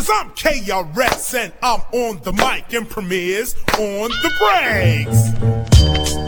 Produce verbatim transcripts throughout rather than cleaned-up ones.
I'm K R S and I'm on the mic and premieres on the breaks.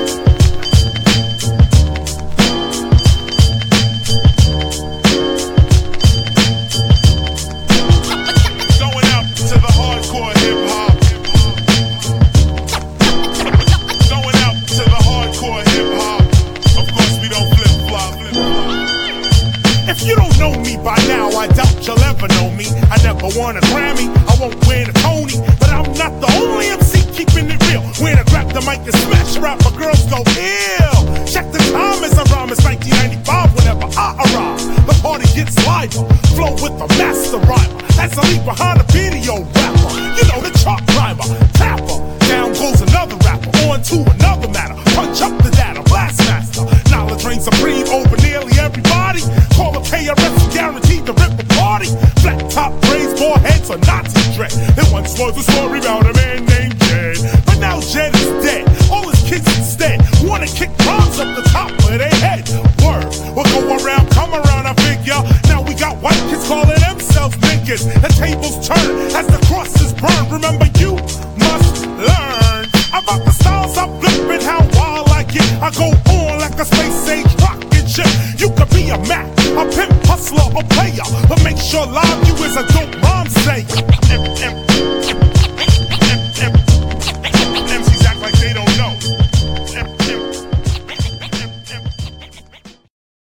If you don't know me by now, I doubt you'll ever know me. I never won a Grammy, I won't win a Tony, but I'm not the only M C keeping it real. When I grab the mic and smash rap, my girls go ill. Check the time as I rhyme, it's nineteen ninety-five whenever I arrive. The party gets liver, flow with the master rhymer. As I leave behind a video rapper, you know the chart climber, tapper. Down goes another rapper, on to another matter. Punch up the data, blast master. Knowledge reigns supreme over nearly everybody. Call up K R S and guaranteed to rip the party. Flat top braids, four heads, or Nazi dread. It once was a story about a man named Jed, but now Jed is dead. All his kids instead wanna kick bombs up the top of their head. Word, we'll go around, come around, I figure. Now we got white kids calling themselves niggas. The tables turn as the crosses burn. Remember, you must learn about the styles I'm flipping, how wild I get. I go on like a space age rocket ship. You could be a Mac, a pimp, hustler, or player, but make sure live you is a dope